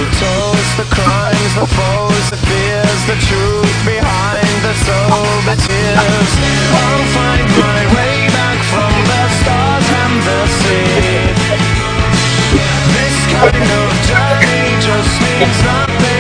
The toes, the crimes, the foes, the fears, the truth behind the soul, the tears. I'll find my way back from the stars and the sea. This kind of journey just means nothing.